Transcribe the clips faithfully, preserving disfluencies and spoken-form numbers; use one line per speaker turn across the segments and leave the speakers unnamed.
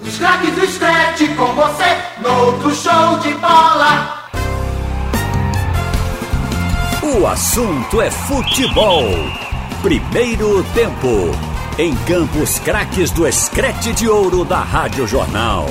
Os craques do Scratch com você, no outro show de bola.
O assunto é futebol. Primeiro tempo. Em Campos, craques do Scratch de Ouro da Rádio Jornal.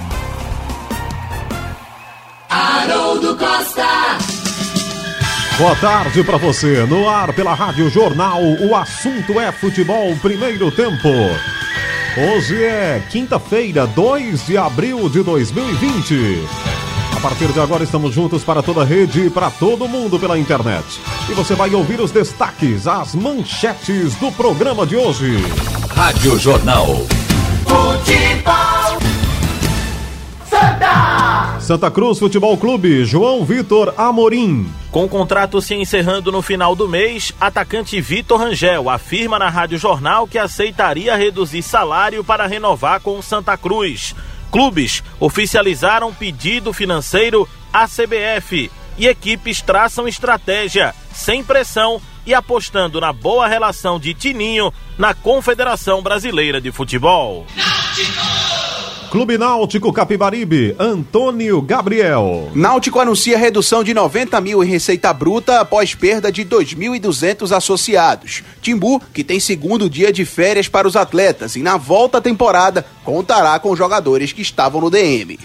Haroldo Costa.
Boa tarde para você. No ar pela Rádio Jornal, o assunto é futebol. Primeiro tempo. Hoje é quinta-feira, dois de abril de dois mil e vinte. A partir de agora estamos juntos para toda a rede e para todo mundo pela internet. E você vai ouvir os destaques, as manchetes do programa de hoje.
Rádio Jornal.
Futebol. Santa!
Santa Cruz Futebol Clube, João Vitor Amorim.
Com o contrato se encerrando no final do mês, atacante Vitor Rangel afirma na Rádio Jornal que aceitaria reduzir salário para renovar com o Santa Cruz. Clubes oficializaram pedido financeiro à C B F e equipes traçam estratégia, sem pressão e apostando na boa relação de Tininho na Confederação Brasileira de Futebol.
Clube Náutico Capibaribe, Antônio Gabriel.
Náutico anuncia redução de noventa mil em receita bruta após perda de dois mil e duzentos associados. Timbu, que tem segundo dia de férias para os atletas e na volta à temporada contará com jogadores que estavam no D M.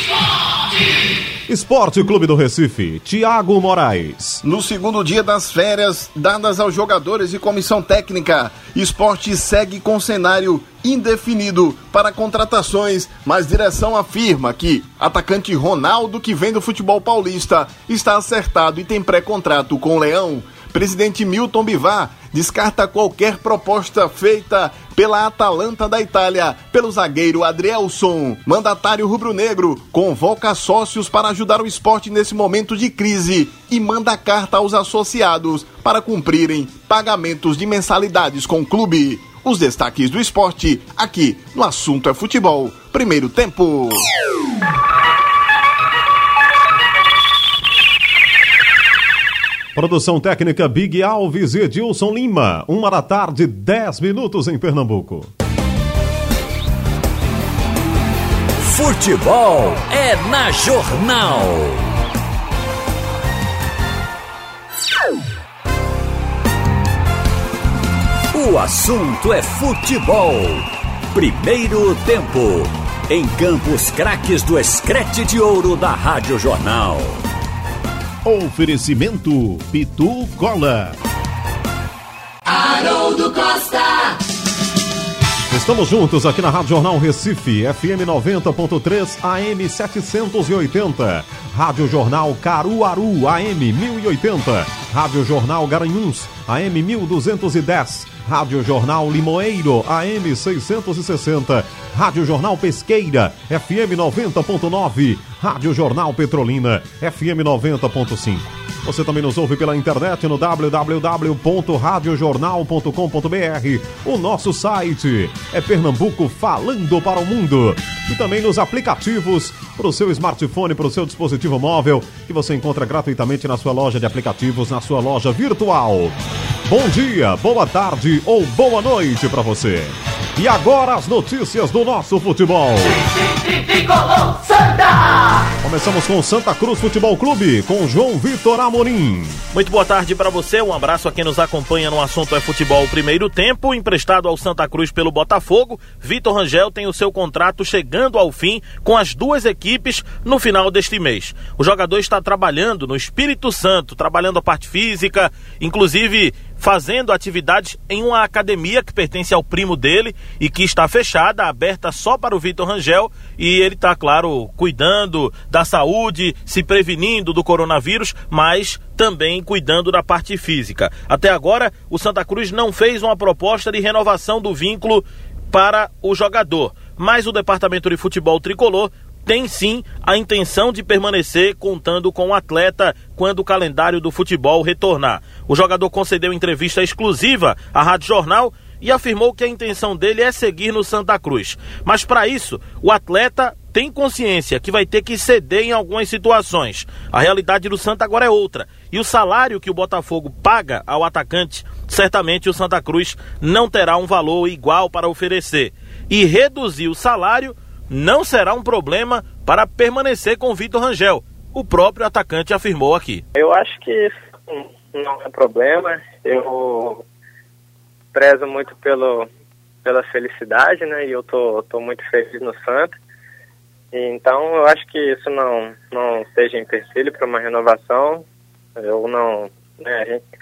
Esporte Clube do Recife, Thiago Moraes.
No segundo dia das férias dadas aos jogadores e comissão técnica, Esporte segue com cenário indefinido para contratações, mas direção afirma que atacante Ronaldo, que vem do futebol paulista, está acertado e tem pré-contrato com o Leão. Presidente Milton Bivar descarta qualquer proposta feita pela Atalanta da Itália, pelo zagueiro Adrielson. Mandatário rubro-negro convoca sócios para ajudar o Esporte nesse momento de crise e manda carta aos associados para cumprirem pagamentos de mensalidades com o clube. Os destaques do Esporte aqui no Assunto é Futebol. Primeiro tempo.
Produção técnica Big Alves e Edilson Lima. Uma da tarde, dez minutos em Pernambuco.
Futebol é na Jornal. O assunto é futebol. Primeiro tempo. Em Campos, craques do Scratch de Ouro da Rádio Jornal.
Oferecimento Pitu Cola.
Haroldo Costa.
Estamos juntos aqui na Rádio Jornal Recife, F M noventa ponto três, A M setecentos e oitenta. Rádio Jornal Caruaru, A M mil e oitenta. Rádio Jornal Garanhuns, A M mil duzentos e dez. Rádio Jornal Limoeiro, A M seiscentos e sessenta. Rádio Jornal Pesqueira, F M noventa ponto nove. Rádio Jornal Petrolina, F M noventa ponto cinco. Você também nos ouve pela internet no w w w ponto rádio jornal ponto com ponto b r. O nosso site é Pernambuco falando para o mundo. E também nos aplicativos para o seu smartphone, para o seu dispositivo móvel, que você encontra gratuitamente na sua loja de aplicativos, na sua loja virtual. Bom dia, boa tarde ou boa noite para você. E agora as notícias do nosso futebol. Começamos com Santa Cruz Futebol Clube, com João Vitor Amorim.
Muito boa tarde para você, um abraço a quem nos acompanha no Assunto é Futebol Primeiro Tempo, emprestado ao Santa Cruz pelo Botafogo. Vitor Rangel tem o seu contrato chegando ao fim com as duas equipes no final deste mês. O jogador está trabalhando no Espírito Santo, trabalhando a parte física, inclusive fazendo atividades em uma academia que pertence ao primo dele e que está fechada, aberta só para o Vitor Rangel, e ele está, claro, cuidando da saúde, se prevenindo do coronavírus, mas também cuidando da parte física. Até agora, o Santa Cruz não fez uma proposta de renovação do vínculo para o jogador, mas o Departamento de Futebol Tricolor tem sim a intenção de permanecer contando com o atleta quando o calendário do futebol retornar. O jogador concedeu entrevista exclusiva à Rádio Jornal e afirmou que a intenção dele é seguir no Santa Cruz. Mas para isso, o atleta tem consciência que vai ter que ceder em algumas situações. A realidade do Santa agora é outra. E o salário que o Botafogo paga ao atacante, certamente o Santa Cruz não terá um valor igual para oferecer. E reduzir o salário não será um problema para permanecer com o Vitor Rangel. O próprio atacante afirmou aqui.
Eu acho que isso não é problema. Eu prezo muito pelo, pela felicidade, né? E eu tô, tô muito feliz no Santa. Então eu acho que isso não, não seja empecilho para uma renovação. Eu não... Né, a gente,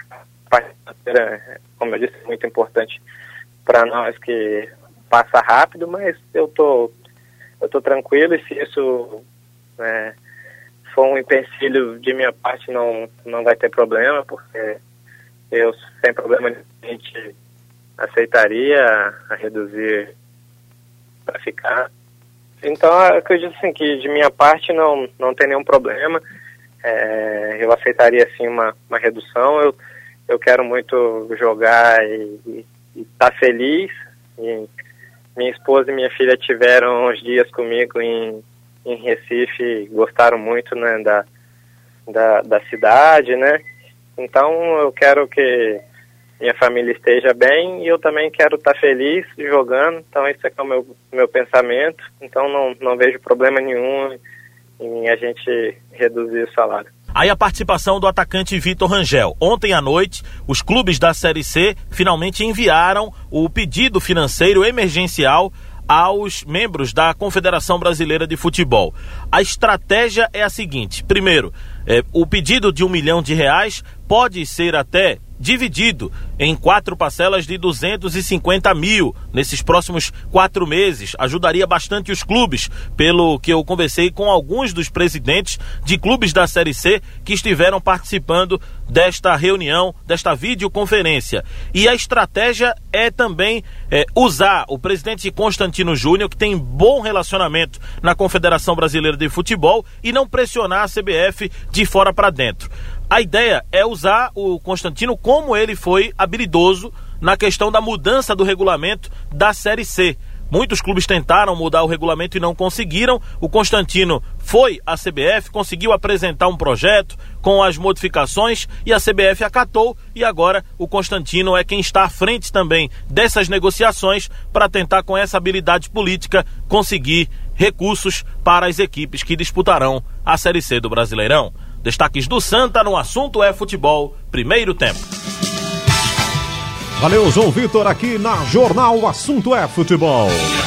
como eu disse, é muito importante para nós que passa rápido, mas eu tô, eu tô tranquilo, e se isso né, for um empecilho de minha parte, não, não vai ter problema, porque eu, sem problema, a gente aceitaria a, a reduzir para ficar. Então, eu acredito assim, que de minha parte não, não tem nenhum problema. É, eu aceitaria sim uma, uma redução. Eu, eu quero muito jogar e estar tá feliz. E minha esposa e minha filha tiveram uns dias comigo em, em Recife, gostaram muito, né, da, da, da cidade, né? Então eu quero que minha família esteja bem e eu também quero estar feliz jogando. Então esse é o meu, meu pensamento. Então não, não vejo problema nenhum em a gente reduzir o salário.
Aí a participação do atacante Vitor Rangel. Ontem à noite, os clubes da Série C finalmente enviaram o pedido financeiro emergencial aos membros da Confederação Brasileira de Futebol. A estratégia é a seguinte: primeiro, é, o pedido de um milhão de reais pode ser até dividido em quatro parcelas de duzentos e cinquenta mil nesses próximos quatro meses. Ajudaria bastante os clubes, pelo que eu conversei com alguns dos presidentes de clubes da Série C que estiveram participando desta reunião, desta videoconferência. E a estratégia é também é, usar o presidente Constantino Júnior, que tem bom relacionamento na Confederação Brasileira de Futebol, e não pressionar a C B F de fora para dentro. A ideia é usar o Constantino como ele foi habilidoso na questão da mudança do regulamento da Série C. Muitos clubes tentaram mudar o regulamento e não conseguiram. O Constantino foi à C B F, conseguiu apresentar um projeto com as modificações e a C B F acatou, e agora o Constantino é quem está à frente também dessas negociações para tentar, com essa habilidade política, conseguir recursos para as equipes que disputarão a Série C do Brasileirão. Destaques do Santa no Assunto é Futebol, primeiro tempo.
Valeu, João Vitor, aqui na Jornal O Assunto é Futebol.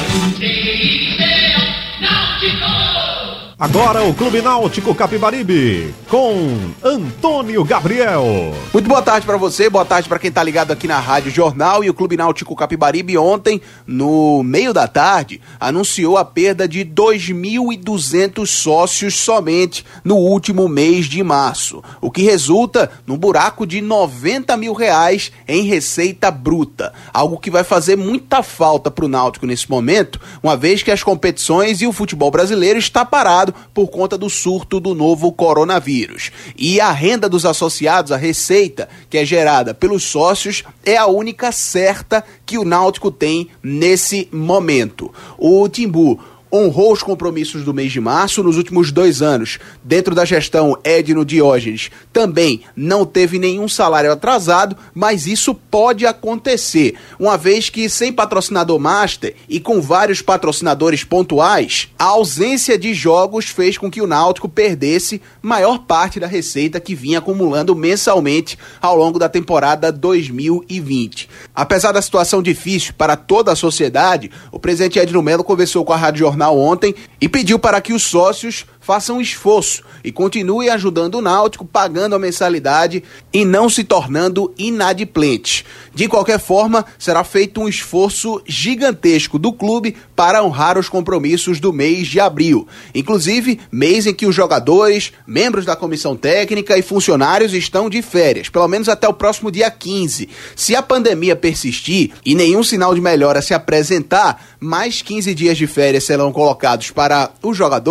Agora o Clube Náutico Capibaribe, com Antônio Gabriel.
Muito boa tarde para você, boa tarde para quem tá ligado aqui na Rádio Jornal. E o Clube Náutico Capibaribe ontem, no meio da tarde, anunciou a perda de dois mil e duzentos sócios somente no último mês de março, o que resulta num buraco de noventa mil reais em receita bruta, algo que vai fazer muita falta pro Náutico nesse momento, uma vez que as competições e o futebol brasileiro está parado por conta do surto do novo coronavírus. E a renda dos associados, a receita que é gerada pelos sócios, é a única certa que o Náutico tem nesse momento. O Timbu honrou os compromissos do mês de março. Nos últimos dois anos, dentro da gestão Edno Diógenes, também não teve nenhum salário atrasado, mas isso pode acontecer, uma vez que sem patrocinador master e com vários patrocinadores pontuais, a ausência de jogos fez com que o Náutico perdesse maior parte da receita que vinha acumulando mensalmente ao longo da temporada dois mil e vinte. Apesar da situação difícil para toda a sociedade, o presidente Edno Melo conversou com a Rádio Jornal ontem e pediu para que os sócios façam um esforço e continuem ajudando o Náutico, pagando a mensalidade e não se tornando inadimplentes. De qualquer forma, será feito um esforço gigantesco do clube para honrar os compromissos do mês de abril. Inclusive, mês em que os jogadores, membros da comissão técnica e funcionários estão de férias, pelo menos até o próximo dia quinze. Se a pandemia persistir e nenhum sinal de melhora se apresentar, mais quinze dias de férias serão colocados para os jogadores,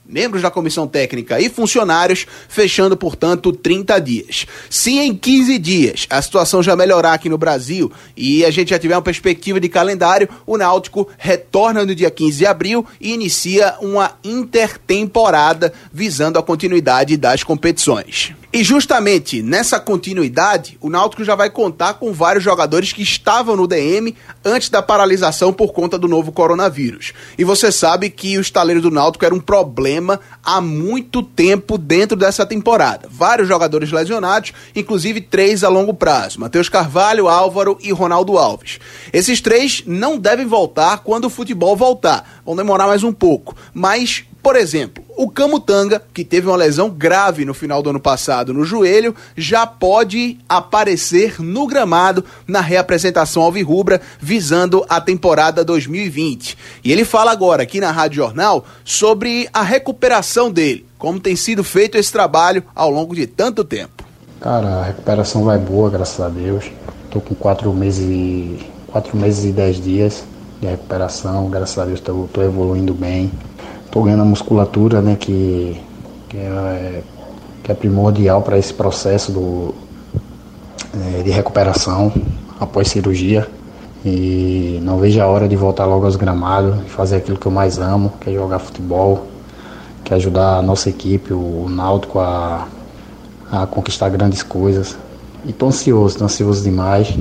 membros da comissão técnica e funcionários, fechando, portanto, trinta dias. Se em quinze dias a situação já melhorar aqui no Brasil e a gente já tiver uma perspectiva de calendário, o Náutico retorna no dia quinze de abril e inicia uma intertemporada visando a continuidade das competições. E justamente nessa continuidade, o Náutico já vai contar com vários jogadores que estavam no D M antes da paralisação por conta do novo coronavírus. E você sabe que o estaleiro do Náutico era um problema há muito tempo dentro dessa temporada. Vários jogadores lesionados, inclusive três a longo prazo: Matheus Carvalho, Álvaro e Ronaldo Alves. Esses três não devem voltar quando o futebol voltar. Vão demorar mais um pouco. Mas, por exemplo, o Camutanga, que teve uma lesão grave no final do ano passado no joelho, já pode aparecer no gramado na reapresentação alvirrubra, visando a temporada dois mil e vinte. E ele fala agora aqui na Rádio Jornal sobre a recuperação dele, como tem sido feito esse trabalho ao longo de tanto tempo.
Cara, a recuperação vai boa, graças a Deus. Tô com quatro meses e, quatro meses e dez dias de recuperação, graças a Deus tô, tô evoluindo bem. Estou ganhando a musculatura, né, que, que, é, que é primordial para esse processo do, é, de recuperação após cirurgia. E não vejo a hora de voltar logo aos gramados e fazer aquilo que eu mais amo, que é jogar futebol, que é ajudar a nossa equipe, o Náutico, a, a conquistar grandes coisas. E estou ansioso, estou ansioso demais,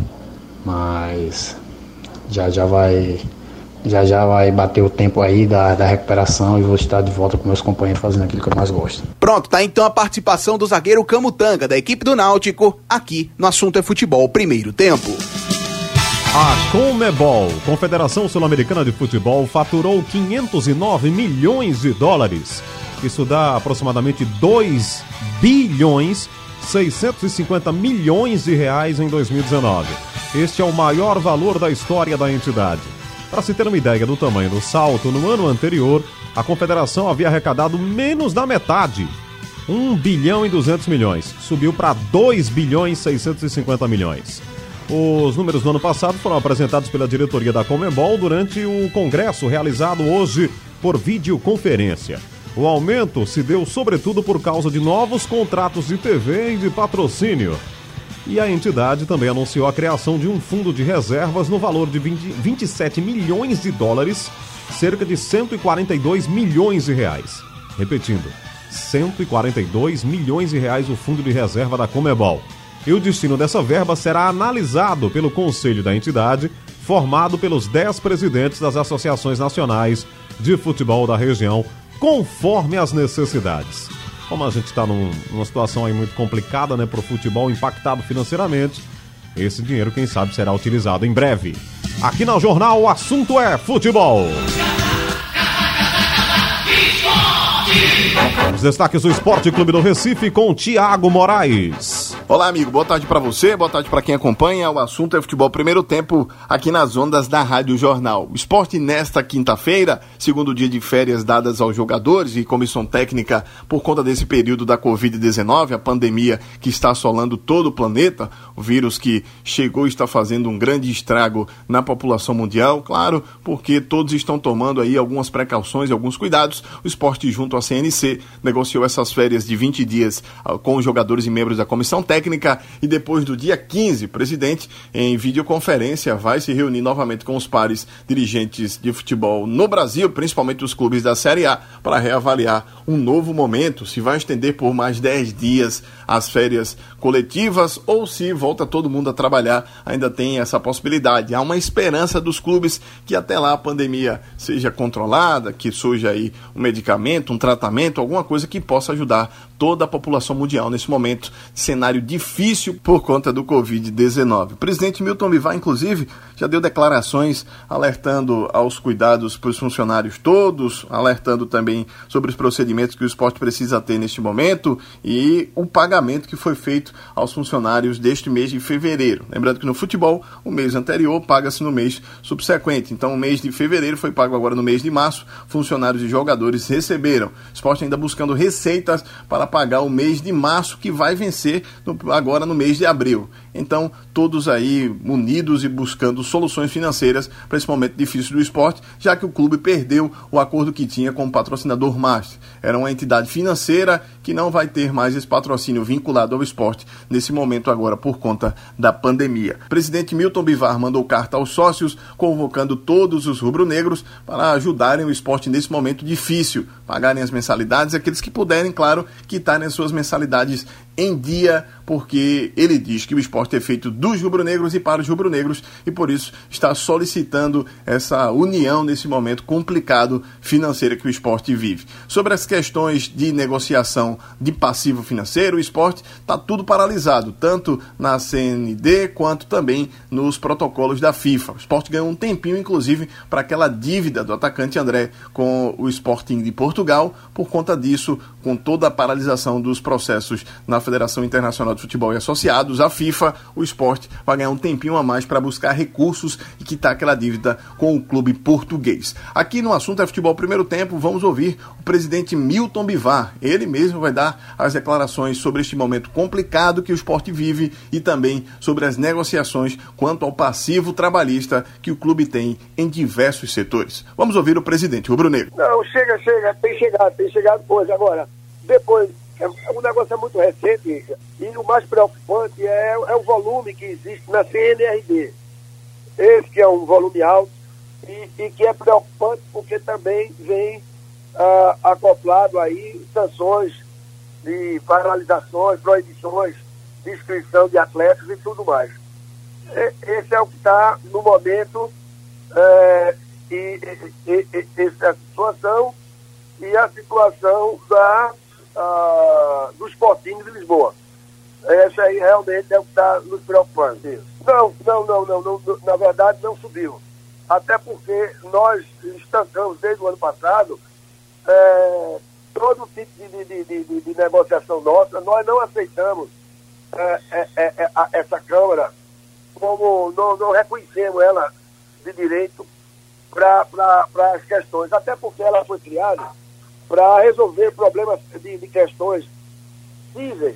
mas já já vai... Já já vai bater o tempo aí da, da recuperação e vou estar de volta com meus companheiros fazendo aquilo que eu mais gosto.
Pronto, tá então a participação do zagueiro Camutanga, da equipe do Náutico, aqui no Assunto é Futebol, primeiro tempo.
A Conmebol, Confederação Sul-Americana de Futebol, faturou quinhentos e nove milhões de dólares. Isso dá aproximadamente dois bilhões seiscentos e cinquenta milhões de reais em dois mil e dezenove. Este é o maior valor da história da entidade. Para se ter uma ideia do tamanho do salto, no ano anterior, a Confederação havia arrecadado menos da metade, um bilhão e duzentos milhões. Subiu para dois bilhões seiscentos e cinquenta milhões. Os números do ano passado foram apresentados pela diretoria da Conmebol durante o congresso realizado hoje por videoconferência. O aumento se deu sobretudo por causa de novos contratos de T V e de patrocínio. E a entidade também anunciou a criação de um fundo de reservas no valor de vinte, vinte e sete milhões de dólares, cerca de cento e quarenta e dois milhões de reais. Repetindo, cento e quarenta e dois milhões de reais o fundo de reserva da Conmebol. E o destino dessa verba será analisado pelo conselho da entidade, formado pelos dez presidentes das associações nacionais de futebol da região, conforme as necessidades. Como a gente está num, numa situação aí muito complicada, né, para o futebol impactado financeiramente, esse dinheiro, quem sabe, será utilizado em breve. Aqui no Jornal, o assunto é futebol. Os destaques do Esporte Clube do Recife com Thiago Moraes.
Olá, amigo, boa tarde para você, boa tarde para quem acompanha. O assunto é futebol primeiro tempo aqui nas ondas da Rádio Jornal. O esporte nesta quinta-feira, segundo dia de férias dadas aos jogadores e comissão técnica por conta desse período da covid dezenove, a pandemia que está assolando todo o planeta, o vírus que chegou e está fazendo um grande estrago na população mundial, claro, porque todos estão tomando aí algumas precauções e alguns cuidados. O esporte, junto à C N C, negociou essas férias de vinte dias com os jogadores e membros da comissão técnica. Técnica, e depois do dia quinze, o presidente, em videoconferência, vai se reunir novamente com os pares dirigentes de futebol no Brasil, principalmente os clubes da Série A, para reavaliar um novo momento, se vai estender por mais dez dias as férias coletivas ou se volta todo mundo a trabalhar. Ainda tem essa possibilidade. Há uma esperança dos clubes que até lá a pandemia seja controlada, que surja aí um medicamento, um tratamento, alguma coisa que possa ajudar toda a população mundial nesse momento, cenário difícil por conta do covid dezenove. O presidente Milton Bivar, inclusive, já deu declarações alertando aos cuidados para os funcionários todos, alertando também sobre os procedimentos que o esporte precisa ter neste momento e o pagamento que foi feito aos funcionários deste mês de fevereiro. Lembrando que no futebol, o mês anterior paga-se no mês subsequente. Então, o mês de fevereiro foi pago agora no mês de março. Funcionários e jogadores receberam. O esporte ainda buscando receitas para pagar o mês de março, que vai vencer no, agora no mês de abril. Então, todos aí munidos e buscando soluções financeiras para esse momento difícil do esporte, já que o clube perdeu o acordo que tinha com o patrocinador Master. Era uma entidade financeira que não vai ter mais esse patrocínio vinculado ao esporte nesse momento agora por conta da pandemia. O presidente Milton Bivar mandou carta aos sócios convocando todos os rubro-negros para ajudarem o esporte nesse momento difícil, pagarem as mensalidades, aqueles que puderem, claro, quitarem as suas mensalidades em dia, porque ele diz que o esporte é feito dos rubro-negros e para os rubro-negros e por isso está solicitando essa união nesse momento complicado financeiro que o esporte vive. Sobre as questões de negociação de passivo financeiro, o esporte está tudo paralisado, tanto na C N D quanto também nos protocolos da FIFA. O esporte ganhou um tempinho, inclusive, para aquela dívida do atacante André com o Sporting de Portugal. Por conta disso, com toda a paralisação dos processos na Federação Internacional de Futebol e Associados, a FIFA, o esporte vai ganhar um tempinho a mais para buscar recursos e quitar aquela dívida com o clube português. Aqui no Assunto é Futebol Primeiro Tempo, vamos ouvir o presidente Milton Bivar. Ele mesmo vai dar as declarações sobre este momento complicado que o esporte vive e também sobre as negociações quanto ao passivo trabalhista que o clube tem em diversos setores. Vamos ouvir o presidente rubro-negro.
Não, chega, chega, tem chegado, tem chegado coisa agora. Depois, o negócio é muito recente e o mais preocupante é, é o volume que existe na C N R D. Esse que é um volume alto e, e que é preocupante porque também vem ah, acoplado aí sanções de paralisações, proibições de inscrição de atletas e tudo mais. E, esse é o que está no momento é, e, e, e, essa situação e a situação da Uh, do Sporting de Lisboa. Essa aí realmente é o que está nos preocupando. Não, não, não, não, não, na verdade não subiu. Até porque nós estancamos desde o ano passado é, todo tipo de, de, de, de, de negociação nossa. Nós não aceitamos é, é, é, essa Câmara, como não, não reconhecemos ela de direito para as questões, até porque ela foi criada para resolver problemas de, de questões cíveis,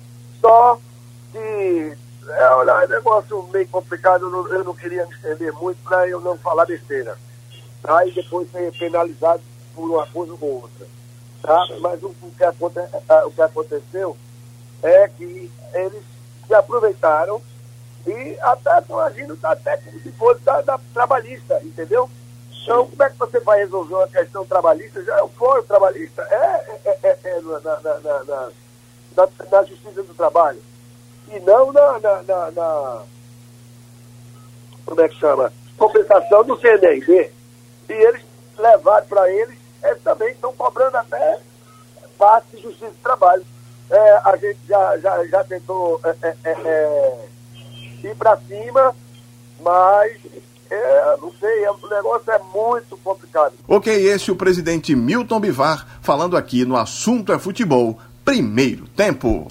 só que é, olha, é um negócio meio complicado, eu não, eu não queria me estender muito para eu não falar besteira, tá? E depois ser penalizado por uma coisa ou outra. Tá? Mas o, o, que aconte, o que aconteceu é que eles se aproveitaram e até estão agindo até como se fosse da, da trabalhista, entendeu? Então, como é que você vai resolver uma questão trabalhista? Já é o fórum trabalhista, é, é, é, é na, na, na, na, na, na Justiça do Trabalho. E não na, na, na, na como é que chama? Compensação do C N R D. E eles levaram para eles, eles também estão cobrando até parte de Justiça do Trabalho. É, a gente já, já, já tentou é, é, é, ir para cima, mas... É, não sei, o negócio é muito complicado.
Ok, esse é o presidente Milton Bivar falando aqui no Assunto é Futebol, Primeiro Tempo.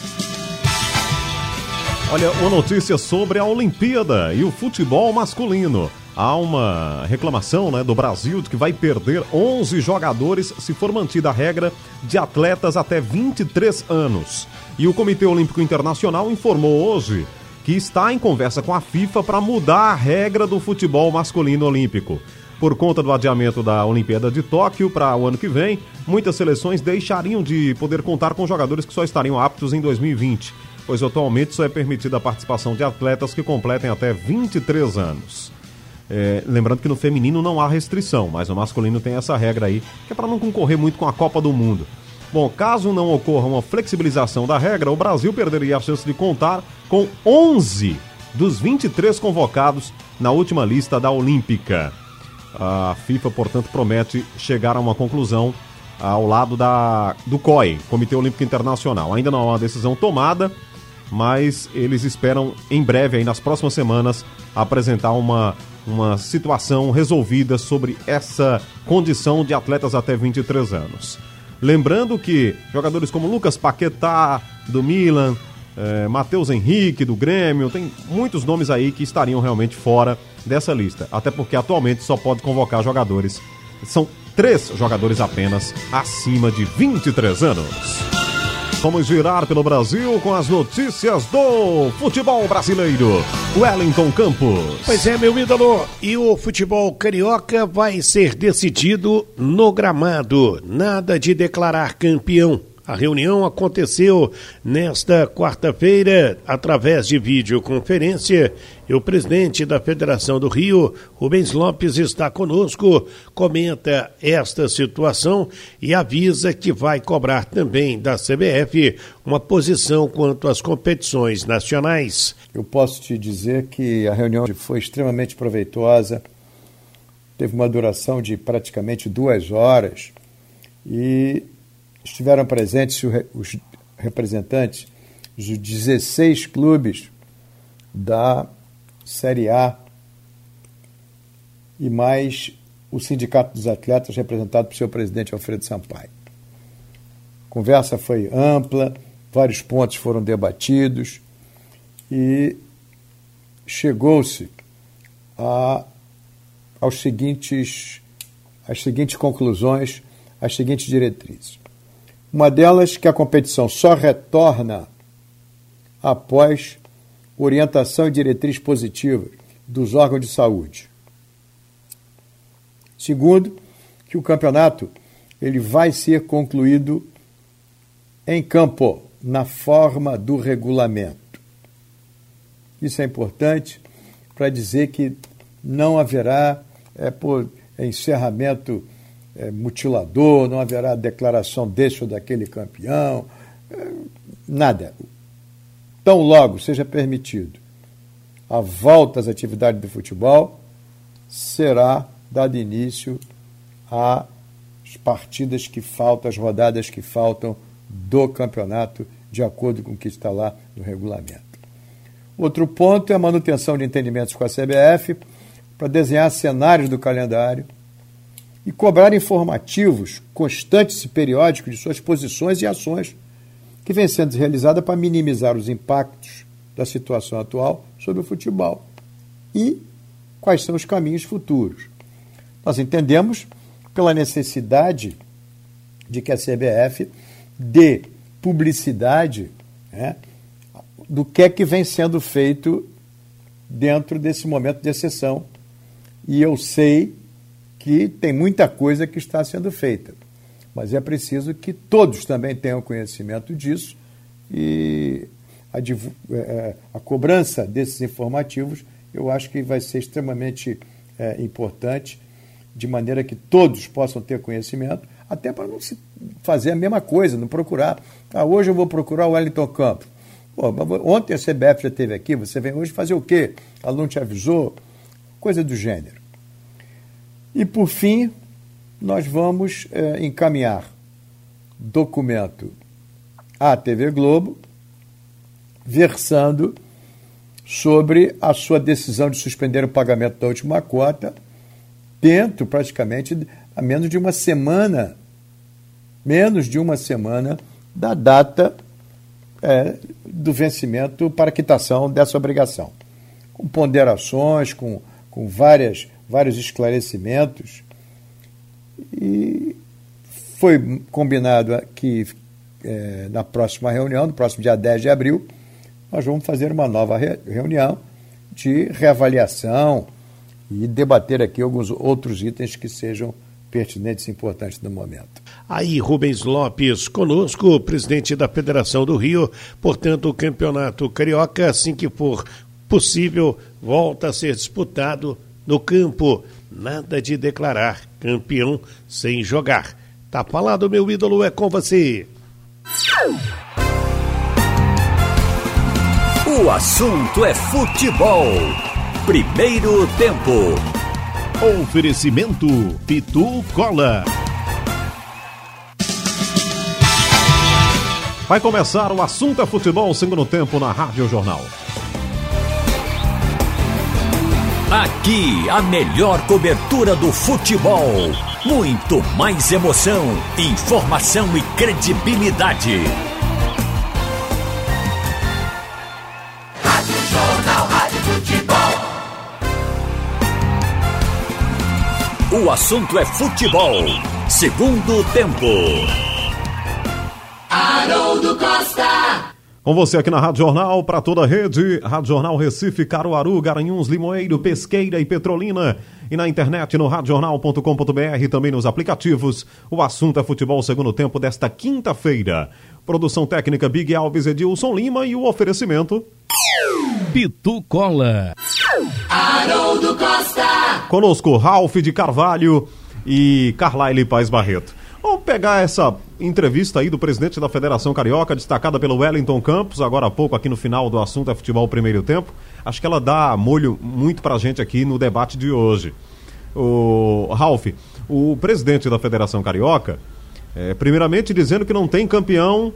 Olha, uma notícia sobre a Olimpíada e o futebol masculino. Há uma reclamação, né, do Brasil de que vai perder onze jogadores se for mantida a regra de atletas até vinte e três anos. E o Comitê Olímpico Internacional informou hoje que está em conversa com a FIFA para mudar a regra do futebol masculino olímpico. Por conta do adiamento da Olimpíada de Tóquio para o ano que vem, muitas seleções deixariam de poder contar com jogadores que só estariam aptos em dois mil e vinte, pois atualmente só é permitida a participação de atletas que completem até vinte e três anos. É, lembrando que no feminino não há restrição, mas no masculino tem essa regra aí, que é para não concorrer muito com a Copa do Mundo. Bom, caso não ocorra uma flexibilização da regra, o Brasil perderia a chance de contar com onze dos vinte e três convocados na última lista da Olímpica. A FIFA, portanto, promete chegar a uma conclusão ao lado da, do C O I, Comitê Olímpico Internacional. Ainda não há uma decisão tomada, mas eles esperam em breve, aí nas próximas semanas, apresentar uma, uma situação resolvida sobre essa condição de atletas até vinte e três anos. Lembrando que jogadores como Lucas Paquetá, do Milan, eh, Matheus Henrique, do Grêmio, tem muitos nomes aí que estariam realmente fora dessa lista. Até porque atualmente só pode convocar jogadores, são três jogadores apenas acima de vinte e três anos. Vamos girar pelo Brasil com as notícias do futebol brasileiro. Wellington Campos.
Pois é, meu ídolo, e o futebol carioca vai ser decidido no gramado. Nada de declarar campeão. A reunião aconteceu nesta quarta-feira, através de videoconferência, e o presidente da Federação do Rio, Rubens Lopes, está conosco, comenta esta situação e avisa que vai cobrar também da C B F uma posição quanto às competições nacionais.
Eu posso te dizer que a reunião foi extremamente proveitosa, teve uma duração de praticamente duas horas e estiveram presentes os representantes dos dezesseis clubes da Série A e mais o Sindicato dos Atletas, representado por seu presidente Alfredo Sampaio. A conversa foi ampla, vários pontos foram debatidos e chegou-se a, aos seguintes, às seguintes conclusões, às seguintes diretrizes. Uma delas, que a competição só retorna após orientação e diretriz positiva dos órgãos de saúde. Segundo, que o campeonato ele vai ser concluído em campo, na forma do regulamento. Isso é importante para dizer que não haverá é, por encerramento É, mutilador, não haverá declaração desse ou daquele campeão, é, nada. Tão logo seja permitido a volta às atividades do futebol, será dado início às partidas que faltam, às rodadas que faltam do campeonato, de acordo com o que está lá no regulamento. Outro ponto é a manutenção de entendimentos com a C B F para desenhar cenários do calendário e cobrar informativos constantes e periódicos de suas posições e ações que vêm sendo realizadas para minimizar os impactos da situação atual sobre o futebol e quais são os caminhos futuros. Nós entendemos pela necessidade de que a C B F dê publicidade, né, do que é que vem sendo feito dentro desse momento de exceção. E eu sei que tem muita coisa que está sendo feita, mas é preciso que todos também tenham conhecimento disso e a, a cobrança desses informativos eu acho que vai ser extremamente é, importante, de maneira que todos possam ter conhecimento, até para não se fazer a mesma coisa, não procurar. Ah, hoje eu vou procurar o Wellington Campos. Pô, ontem a C B F já esteve aqui, você vem hoje fazer o quê? O aluno te avisou? Coisa do gênero. E, por fim, nós vamos é, encaminhar documento à T V Globo, versando sobre a sua decisão de suspender o pagamento da última cota, dentro, praticamente, a menos de uma semana, menos de uma semana da data é, do vencimento para quitação dessa obrigação. Com ponderações, com, com várias... vários esclarecimentos, e foi combinado que é, na próxima reunião, no próximo dia dez de abril, nós vamos fazer uma nova re- reunião de reavaliação e debater aqui alguns outros itens que sejam pertinentes e importantes no momento.
Aí, Rubens Lopes conosco, presidente da Federação do Rio, portanto, o Campeonato Carioca, assim que for possível, volta a ser disputado no campo. Nada de declarar campeão sem jogar. Tá falado, meu ídolo, é com você.
O assunto é futebol. Primeiro tempo.
Oferecimento Pitu Cola. Vai começar o assunto é futebol, segundo tempo na Rádio Jornal.
Aqui, a melhor cobertura do futebol. Muito mais emoção, informação e credibilidade.
Rádio Jornal, Rádio Futebol.
O assunto é futebol. Segundo tempo.
Haroldo Costa.
Com você aqui na Rádio Jornal, para toda a rede, Rádio Jornal Recife, Caruaru, Garanhuns, Limoeiro, Pesqueira e Petrolina. E na internet no rádio jornal ponto com ponto b r, também nos aplicativos. O assunto é futebol segundo tempo desta quinta-feira. Produção técnica Big Alves, Edilson Lima e o oferecimento...
Pitu Cola.
Haroldo Costa.
Conosco, Ralf de Carvalho e Carlyle Paes Barreto. Vamos pegar essa entrevista aí do presidente da Federação Carioca, destacada pelo Wellington Campos, agora há pouco aqui no final do assunto é futebol primeiro tempo. Acho que ela dá molho muito pra gente aqui no debate de hoje. O Ralf, o presidente da Federação Carioca, é, primeiramente dizendo que não tem campeão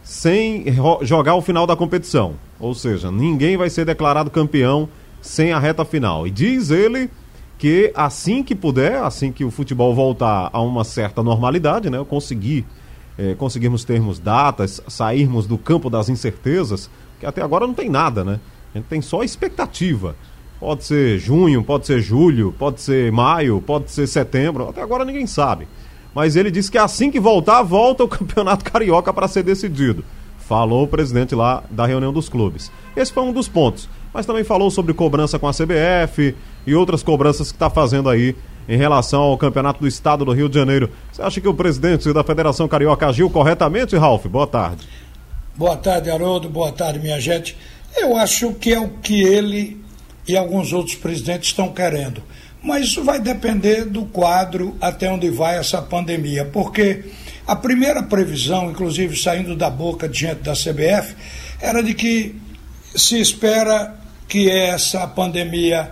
sem jogar o final da competição. Ou seja, ninguém vai ser declarado campeão sem a reta final. E diz ele que assim que puder, assim que o futebol voltar a uma certa normalidade, né, conseguir, é, conseguirmos termos datas, sairmos do campo das incertezas, que até agora não tem nada, né? A gente tem só expectativa. Pode ser junho, pode ser julho, pode ser maio, pode ser setembro, até agora ninguém sabe. Mas ele disse que assim que voltar, volta o Campeonato Carioca para ser decidido. Falou o presidente lá da reunião dos clubes. Esse foi um dos pontos. Mas também falou sobre cobrança com a C B F e outras cobranças que está fazendo aí em relação ao Campeonato do Estado do Rio de Janeiro. Você acha que o presidente da Federação Carioca agiu corretamente, Ralf? Boa tarde.
Boa tarde, Haroldo. Boa tarde, minha gente. Eu acho que é o que ele e alguns outros presidentes estão querendo. Mas isso vai depender do quadro até onde vai essa pandemia, porque a primeira previsão, inclusive saindo da boca de gente da C B F, era de que se espera que essa pandemia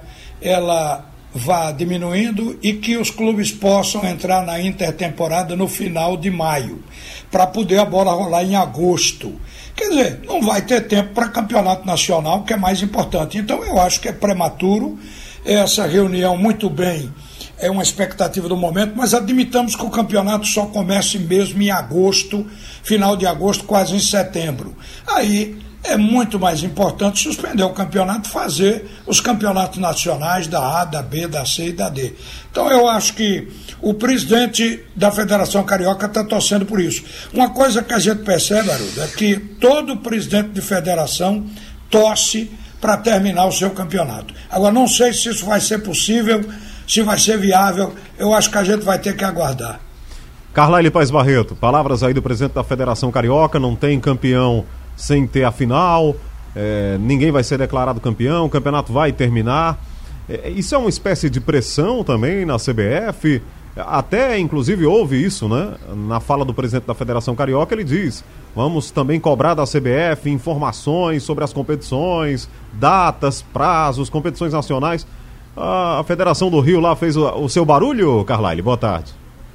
ela vá diminuindo e que os clubes possam entrar na intertemporada no final de maio, para poder a bola rolar em agosto. Quer dizer, não vai ter tempo para campeonato nacional, que é mais importante. Então eu acho que é prematuro. Essa reunião, muito bem, é uma expectativa do momento, mas admitamos que o campeonato só comece mesmo em agosto, final de agosto, quase em setembro. Aí é muito mais importante suspender o campeonato, fazer os campeonatos nacionais da A, da B, da C e da D. Então eu acho que o presidente da Federação Carioca está torcendo por isso. Uma coisa que a gente percebe, Haroldo, é que todo presidente de federação torce para terminar o seu campeonato. Agora, não sei se isso vai ser possível, se vai ser viável, eu acho que a gente vai ter que aguardar.
Carlyle Paes Barreto, palavras aí do presidente da Federação Carioca, não tem campeão sem ter a final, é, ninguém vai ser declarado campeão, o campeonato vai terminar. É, isso é uma espécie de pressão também na C B F, até inclusive houve isso, né? Na fala do presidente da Federação Carioca, ele diz: vamos também cobrar da C B F informações sobre as competições, datas, prazos, competições nacionais. A Federação do Rio lá fez o, o seu barulho, Carlyle? Boa tarde.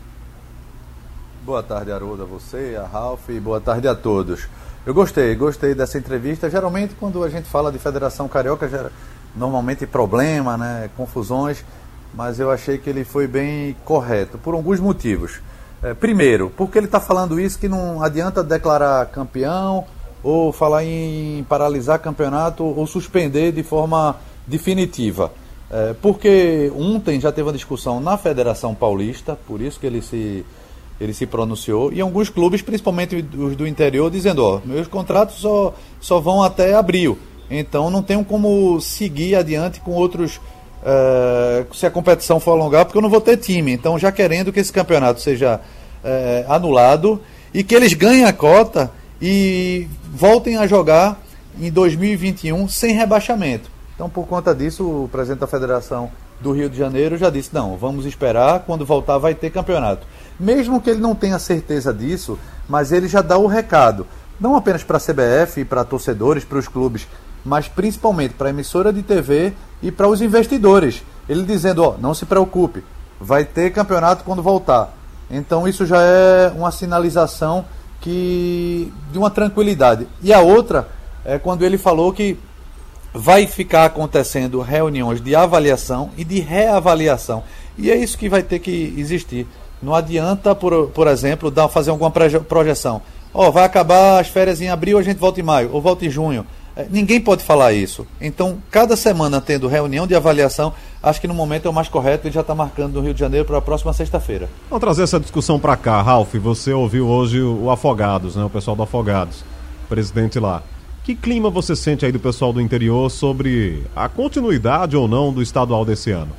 Boa tarde, Haroldo, a você, a Ralf, e boa tarde a todos. Eu gostei, gostei dessa entrevista. Geralmente, quando a gente fala de Federação Carioca, gera normalmente problema, né, confusões, mas eu achei que ele foi bem correto, por alguns motivos. É, primeiro, porque ele está falando isso, que não adianta declarar campeão, ou falar em paralisar campeonato, ou suspender de forma definitiva. É, porque ontem já teve uma discussão na Federação Paulista, por isso que ele se... ele se pronunciou, e alguns clubes, principalmente os do interior, dizendo, ó, meus contratos só, só vão até abril, então não tenho como seguir adiante com outros, uh, se a competição for alongar, porque eu não vou ter time, então já querendo que esse campeonato seja uh, anulado, e que eles ganhem a cota e voltem a jogar em dois mil e vinte e um sem rebaixamento. Então, por conta disso, o presidente da Federação do Rio de Janeiro já disse, não, vamos esperar, quando voltar vai ter campeonato. Mesmo que ele não tenha certeza disso, mas ele já dá o recado, não apenas para a C B F, para torcedores, para os clubes, mas principalmente para a emissora de T V e para os investidores. Ele dizendo, ó, não se preocupe, vai ter campeonato quando voltar. Então isso já é uma sinalização que, de uma tranquilidade. E a outra é quando ele falou que vai ficar acontecendo reuniões de avaliação e de reavaliação. E é isso que vai ter que existir. Não adianta, por, por exemplo, dar, fazer alguma projeção. Ó, oh, vai acabar as férias em abril, a gente volta em maio, ou volta em junho. É, ninguém pode falar isso. Então, cada semana tendo reunião de avaliação, acho que no momento é o mais correto e já está marcando no Rio de Janeiro para a próxima sexta-feira.
Vamos trazer essa discussão para cá, Ralf. Você ouviu hoje o Afogados, né? O pessoal do Afogados, presidente lá. Que clima você sente aí do pessoal do interior sobre a continuidade ou não do estadual desse ano?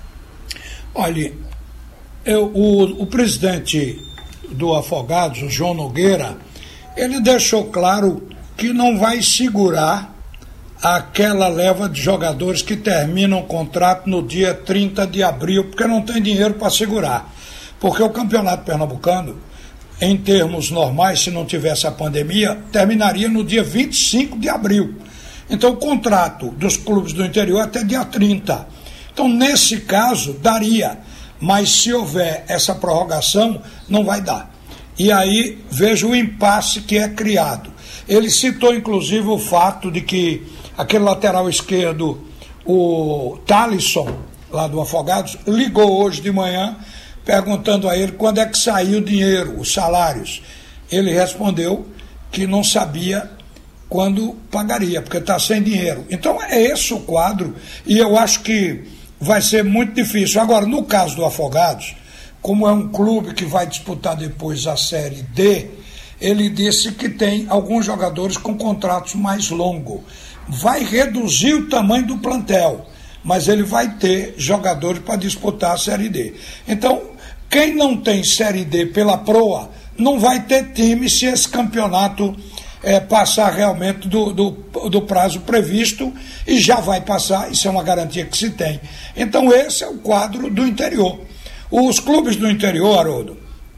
Olha, eu, o, o presidente do Afogados, o João Nogueira, ele deixou claro que não vai segurar aquela leva de jogadores que terminam o contrato no dia trinta de abril, porque não tem dinheiro para segurar. Porque o Campeonato Pernambucano, em termos normais, se não tivesse a pandemia, terminaria no dia vinte e cinco de abril. Então o contrato dos clubes do interior é até dia trinta. Então nesse caso daria, mas se houver essa prorrogação, não vai dar. E aí veja o impasse que é criado. Ele citou inclusive o fato de que aquele lateral esquerdo, o Thalisson, lá do Afogados, ligou hoje de manhã perguntando a ele quando é que saiu o dinheiro, os salários. Ele respondeu que não sabia quando pagaria, porque está sem dinheiro. Então é esse o quadro, e eu acho que vai ser muito difícil. Agora, no caso do Afogados, como é um clube que vai disputar depois a Série D, ele disse que tem alguns jogadores com contratos mais longos. Vai reduzir o tamanho do plantel, mas ele vai ter jogadores para disputar a Série D. Então, quem não tem Série D pela proa, não vai ter time se esse campeonato é, passar realmente do, do, do prazo previsto, e já vai passar, isso é uma garantia que se tem. Então esse é o quadro do interior. Os clubes do interior, Haroldo,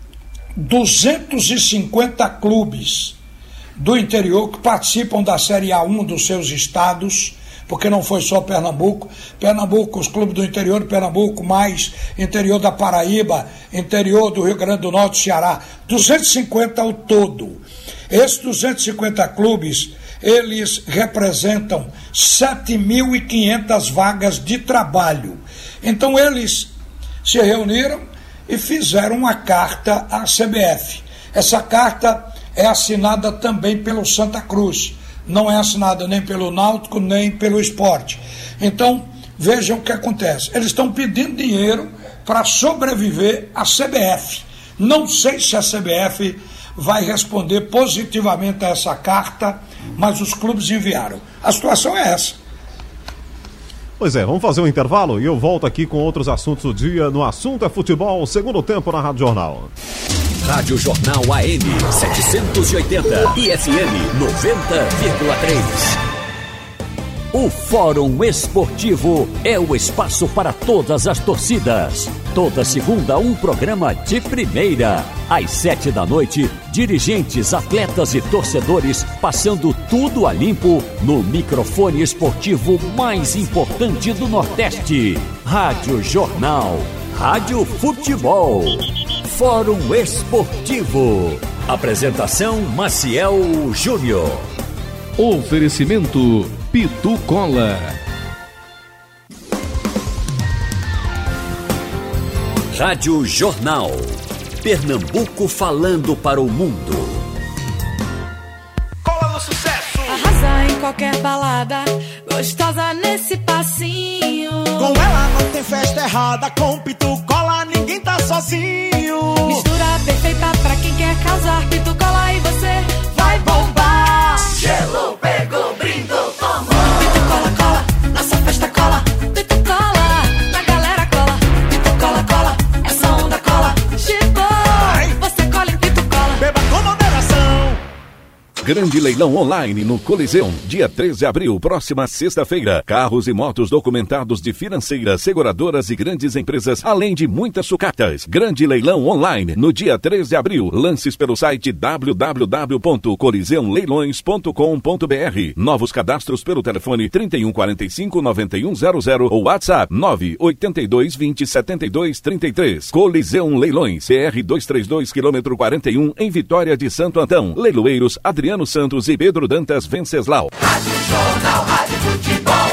duzentos e cinquenta clubes do interior que participam da Série A um dos seus estados, porque não foi só Pernambuco, Pernambuco, os clubes do interior de Pernambuco, mais interior da Paraíba, interior do Rio Grande do Norte, Ceará, duzentos e cinquenta ao todo. Esses duzentos e cinquenta clubes, eles representam sete mil e quinhentas vagas de trabalho. Então eles se reuniram e fizeram uma carta à C B F. Essa carta é assinada também pelo Santa Cruz, não é assinada nem pelo Náutico, nem pelo Sport. Então, vejam o que acontece. Eles estão pedindo dinheiro para sobreviver à C B F. Não sei se a C B F vai responder positivamente a essa carta, mas os clubes enviaram. A situação é essa.
Pois é, vamos fazer um intervalo e eu volto aqui com outros assuntos do dia no Assunto é Futebol, segundo tempo na Rádio Jornal.
Rádio Jornal A M setecentos e oitenta e F M noventa vírgula três. O Fórum Esportivo é o espaço para todas as torcidas. Toda segunda, um programa de primeira. Às sete da noite, dirigentes, atletas e torcedores passando tudo a limpo no microfone esportivo mais importante do Nordeste. Rádio Jornal. Rádio Futebol. Fórum Esportivo. Apresentação Maciel Júnior.
Oferecimento Pitu Cola.
Rádio Jornal. Pernambuco falando para o mundo.
Cola no sucesso.
Arrasa em qualquer balada, gostosa nesse passinho.
Com ela não tem festa errada, com Pitu Cola ninguém tá sozinho.
Mistura perfeita pra quem quer causar. Pitu Cola e você vai bombar.
Gelou, pegou, brindou, tomou.
Pitu Cola, cola, nossa festa cola. Pitu Cola, na galera cola. Pitu Cola, cola, essa onda cola. Chegou, você cola em Pitu Cola.
Beba com moderação.
Grande leilão online no Coliseu, dia treze de abril, próxima sexta-feira. Carros e motos documentados de financeiras, seguradoras e grandes empresas, além de muitas sucatas. Grande leilão online no dia treze de abril. Lances pelo site w w w ponto coliseu leilões ponto com ponto b r. Novos cadastros pelo telefone trinta e um quarenta e cinco, noventa e um zero zero ou WhatsApp nove oito dois, vinte, setenta e dois, trinta e três. Coliseu Leilões, C R duzentos e trinta e dois, quilômetro quarenta e um, em Vitória de Santo Antão. Leiloeiros Adriano Santos e Pedro Dantas Venceslau.
Rádio Jornal, Rádio Futebol.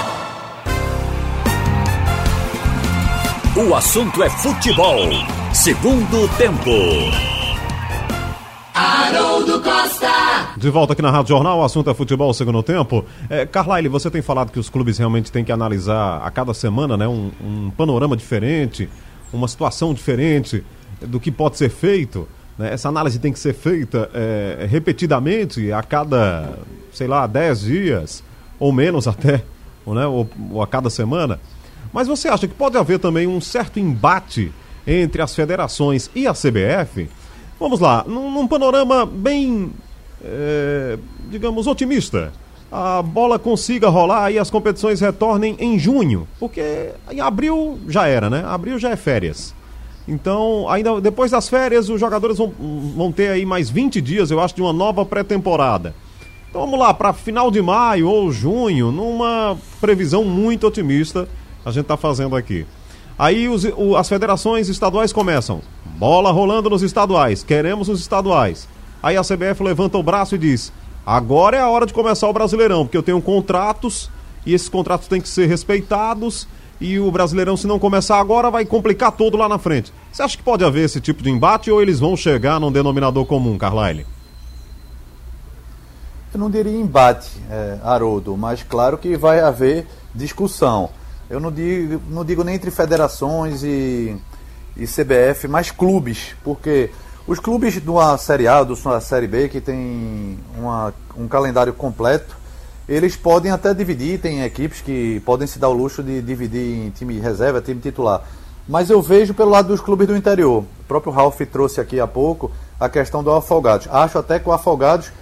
O assunto é futebol. Segundo tempo.
Haroldo Costa.
De volta aqui na Rádio Jornal, o assunto é futebol segundo tempo. É, Carlyle, você tem falado que os clubes realmente têm que analisar a cada semana, né, um, um panorama diferente, uma situação diferente do que pode ser feito. Né? Essa análise tem que ser feita é, repetidamente a cada, sei lá, dez dias, ou menos até, ou, né, ou, ou a cada semana. Mas você acha que pode haver também um certo embate entre as federações e a C B F? Vamos lá, num, num panorama bem... É, digamos, otimista, a bola consiga rolar e as competições retornem em junho, porque em abril já era, né? Abril já é férias. Então, ainda depois das férias, os jogadores vão, vão ter aí mais vinte dias, eu acho, de uma nova pré-temporada. Então vamos lá, para final de maio ou junho, numa previsão muito otimista, a gente está fazendo aqui. Aí os, o, as federações estaduais começam, bola rolando nos estaduais, queremos os estaduais. Aí a C B F levanta o braço e diz, agora é a hora de começar o Brasileirão, porque eu tenho contratos e esses contratos têm que ser respeitados e o Brasileirão, se não começar agora, vai complicar todo lá na frente. Você acha que pode haver esse tipo de embate ou eles vão chegar num denominador comum, Carlyle?
Eu não diria embate, é, Haroldo, mas claro que vai haver discussão. Eu não digo, não digo nem entre federações e, e C B F, mas clubes, porque... Os clubes de uma Série A, de uma Série B, que tem uma, um calendário completo, eles podem até dividir, tem equipes que podem se dar o luxo de dividir em time reserva, time titular. Mas eu vejo pelo lado dos clubes do interior. O próprio Ralf trouxe aqui há pouco a questão do Afogados. Acho até que o Afogados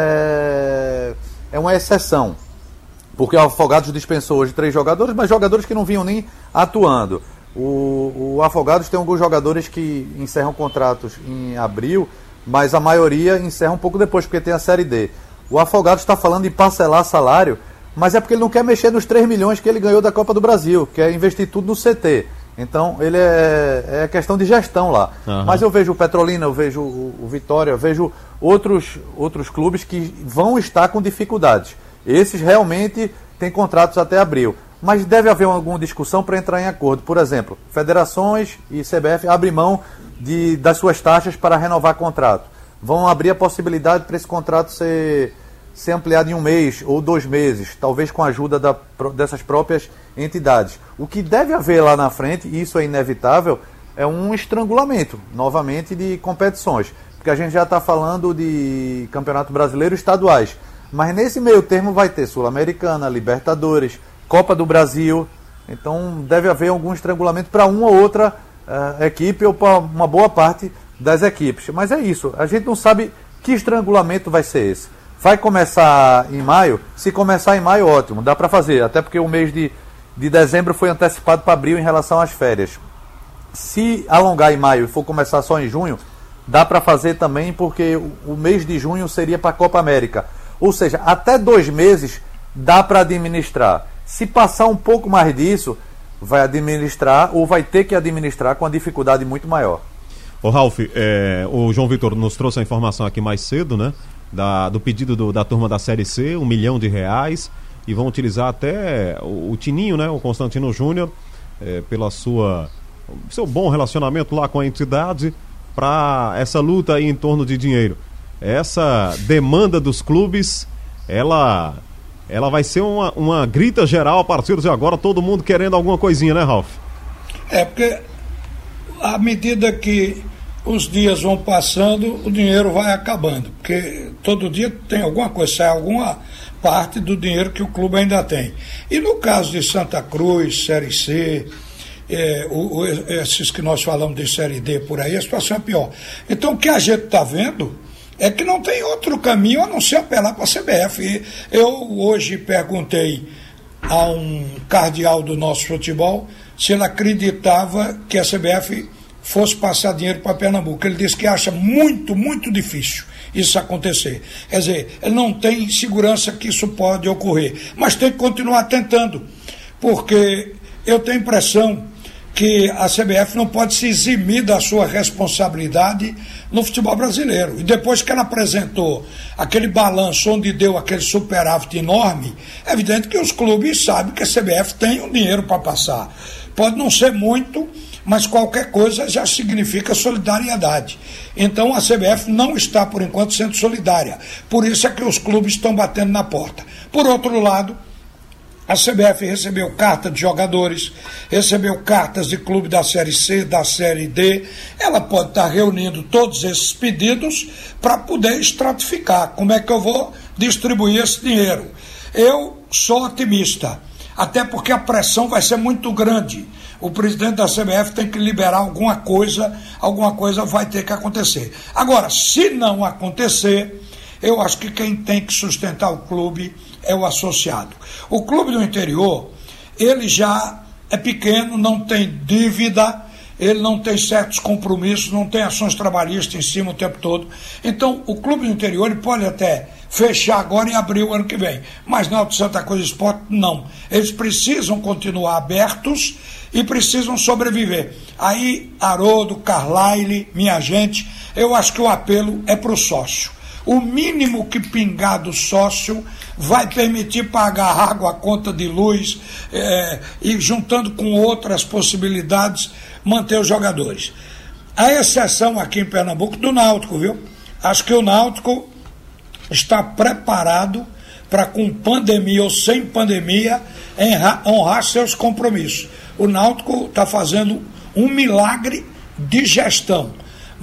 é, é uma exceção, porque o Afogados dispensou hoje três jogadores, mas jogadores que não vinham nem atuando. O, o Afogados tem alguns jogadores que encerram contratos em abril, mas a maioria encerra um pouco depois, porque tem a Série D. O Afogados está falando em parcelar salário, mas é porque ele não quer mexer nos três milhões que ele ganhou da Copa do Brasil, quer investir tudo no C T. Então ele é, é questão de gestão lá. Uhum. Mas eu vejo o Petrolina, eu vejo o, o Vitória, eu vejo outros, outros clubes que vão estar com dificuldades. Esses realmente têm contratos até abril. Mas deve haver alguma discussão para entrar em acordo. Por exemplo, federações e C B F abrem mão de, das suas taxas para renovar contrato. Vão abrir a possibilidade para esse contrato ser, ser ampliado em um mês ou dois meses, talvez com a ajuda da, dessas próprias entidades. O que deve haver lá na frente, e isso é inevitável, é um estrangulamento, novamente, de competições. Porque a gente já está falando de Campeonato Brasileiro estaduais. Mas nesse meio termo vai ter Sul-Americana, Libertadores, Copa do Brasil, então deve haver algum estrangulamento para uma ou outra uh, equipe ou para uma boa parte das equipes. Mas é isso, a gente não sabe que estrangulamento vai ser esse. Vai começar em maio? Se começar em maio, ótimo, dá para fazer, até porque o mês de, de dezembro foi antecipado para abril em relação às férias. Se alongar em maio e for começar só em junho, dá para fazer também, porque o, o mês de junho seria para a Copa América. Ou seja, até dois meses dá para administrar. Se passar um pouco mais disso, vai administrar ou vai ter que administrar com uma dificuldade muito maior.
Ô Ralf, é, o João Vitor nos trouxe a informação aqui mais cedo, né? Da, do pedido do, da turma da Série C, um milhão de reais, e vão utilizar até o, o Tininho, né? O Constantino Júnior, é, pela sua seu bom relacionamento lá com a entidade, para essa luta aí em torno de dinheiro. Essa demanda dos clubes, ela... ela vai ser uma, uma grita geral a partir de agora, todo mundo querendo alguma coisinha, né, Ralf?
É, porque à medida que os dias vão passando, o dinheiro vai acabando, porque todo dia tem alguma coisa, sai alguma parte do dinheiro que o clube ainda tem. E no caso de Santa Cruz, Série C, é, o, o, esses que nós falamos de Série D por aí, a situação é pior. Então o que a gente está vendo é que não tem outro caminho a não ser apelar para a C B F. E eu hoje perguntei a um cardeal do nosso futebol se ele acreditava que a C B F fosse passar dinheiro para Pernambuco. Ele disse que acha muito, muito difícil isso acontecer. Quer dizer, ele não tem segurança que isso pode ocorrer, mas tem que continuar tentando, porque eu tenho a impressão que a C B F não pode se eximir da sua responsabilidade no futebol brasileiro. E depois que ela apresentou aquele balanço onde deu aquele superávit enorme, é evidente que os clubes sabem que a C B F tem um dinheiro para passar. Pode não ser muito, mas qualquer coisa já significa solidariedade. Então a C B F não está, por enquanto, sendo solidária. Por isso é que os clubes estão batendo na porta. Por outro lado, a C B F recebeu carta de jogadores, recebeu cartas de clube da Série C, da Série D. Ela pode estar reunindo todos esses pedidos para poder estratificar. Como é que eu vou distribuir esse dinheiro? Eu sou otimista, até porque a pressão vai ser muito grande. O presidente da C B F tem que liberar alguma coisa, alguma coisa vai ter que acontecer. Agora, se não acontecer, eu acho que quem tem que sustentar o clube é o associado. O clube do interior, ele já é pequeno, não tem dívida, ele não tem certos compromissos, não tem ações trabalhistas em cima o tempo todo. Então, o clube do interior ele pode até fechar agora e abrir o ano que vem. Mas Náutico Santa Cruz Esporte, não. Eles precisam continuar abertos e precisam sobreviver. Aí, Haroldo, Carlyle, minha gente, eu acho que o apelo é para o sócio. O mínimo que pingar do sócio vai permitir pagar água, conta de luz, é, e juntando com outras possibilidades, manter os jogadores. A exceção aqui em Pernambuco do Náutico, viu? Acho que o Náutico está preparado para, com pandemia ou sem pandemia, honrar seus compromissos. O Náutico está fazendo um milagre de gestão,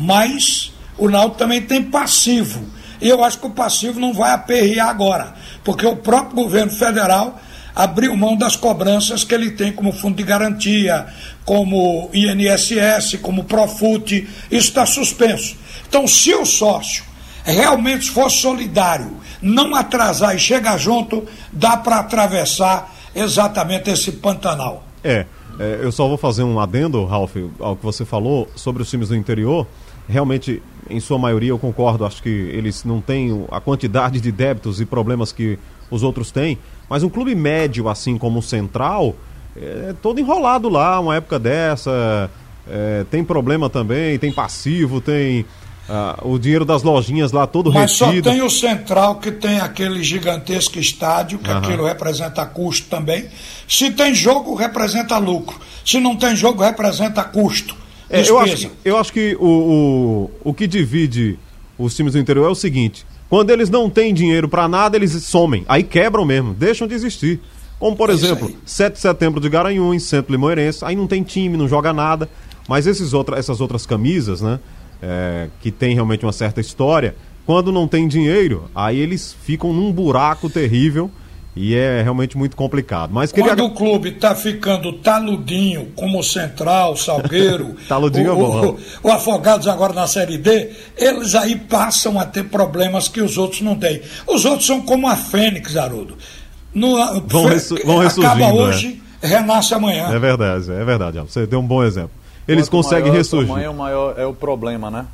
mas o Náutico também tem passivo. E eu acho que o passivo não vai aperrear agora, porque o próprio governo federal abriu mão das cobranças que ele tem como fundo de garantia, como I N S S, como Profut, isso está suspenso. Então, se o sócio realmente for solidário, não atrasar e chegar junto, dá para atravessar exatamente esse Pantanal.
É, é, eu só vou fazer um adendo, Ralf, ao que você falou sobre os times do interior. Realmente, em sua maioria, eu concordo, acho que eles não têm a quantidade de débitos e problemas que os outros têm, mas um clube médio, assim como o Central, é todo enrolado lá, uma época dessa, é, tem problema também, tem passivo, tem ah, o dinheiro das lojinhas lá todo
mas
retido.
Mas só tem o Central, que tem aquele gigantesco estádio, que
Aham.
aquilo representa custo também. Se tem jogo, representa lucro. Se não tem jogo, representa custo.
É, eu, acho que, eu acho que o, o, o que divide os times do interior é o seguinte: quando eles não têm dinheiro pra nada, eles somem, aí quebram mesmo, deixam de existir. Como, por é exemplo, sete de setembro de Garanhuns, Centro Limoeirense, aí não tem time, não joga nada. Mas esses outra, essas outras camisas, né, é, que tem realmente uma certa história, quando não tem dinheiro, aí eles ficam num buraco terrível. E é realmente muito complicado. Mas queria...
Quando o clube está ficando taludinho, como o Central, Salgueiro,
taludinho
o,
é bom,
o, o Afogados agora na Série D, eles aí passam a ter problemas que os outros não têm. Os outros são como a Fênix, Haroldo. No,
vão, ressu vão ressurgindo.
Acaba hoje, é. renasce amanhã.
É verdade, é verdade. Você deu um bom exemplo. Eles Quanto conseguem
maior
ressurgir.
O tamanho, maior é o problema, né?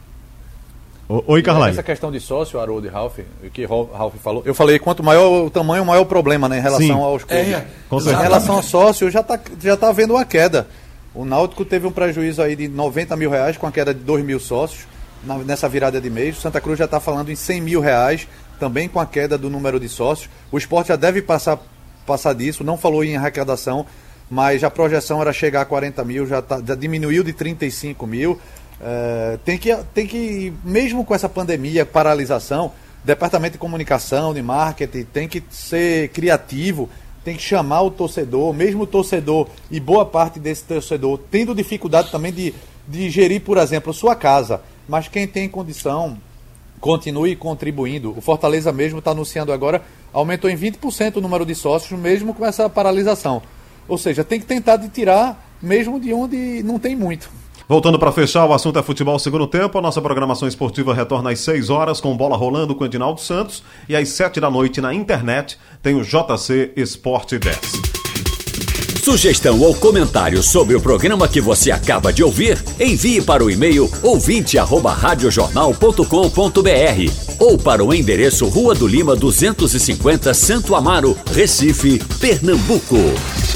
Oi, Carlyle.
Essa questão de sócio, Haroldo e Ralf, que Ralf falou. Eu falei, quanto maior o tamanho, maior o problema, né? Em relação Sim. aos clubes. É, é. Em relação ao sócio, já está já tá havendo uma queda. O Náutico teve um prejuízo aí de noventa mil reais com a queda de dois mil sócios na, nessa virada de mês. O Santa Cruz já está falando em cem mil reais, também com a queda do número de sócios. O Sport já deve passar, passar disso, não falou em arrecadação, mas a projeção era chegar a quarenta mil, já, tá, já diminuiu de trinta e cinco mil. Uh, tem, que, tem que, mesmo com essa pandemia, paralisação, departamento de comunicação, de marketing, tem que ser criativo, tem que chamar o torcedor, mesmo o torcedor e boa parte desse torcedor tendo dificuldade também de, de gerir, por exemplo, sua casa, mas quem tem condição, continue contribuindo. O Fortaleza mesmo está anunciando agora, aumentou em vinte por cento o número de sócios, mesmo com essa paralisação. Ou seja, tem que tentar de tirar, mesmo de onde não tem muito.
Voltando para fechar, o assunto é futebol segundo tempo. A nossa programação esportiva retorna às seis horas com bola rolando com Edinaldo Santos. E às sete da noite na internet tem o J C Esporte dez.
Sugestão ou comentário sobre o programa que você acaba de ouvir, envie para o e-mail ouvinte arroba radiojornal ponto com ponto br ou para o endereço Rua do Lima duzentos e cinquenta, Santo Amaro, Recife, Pernambuco.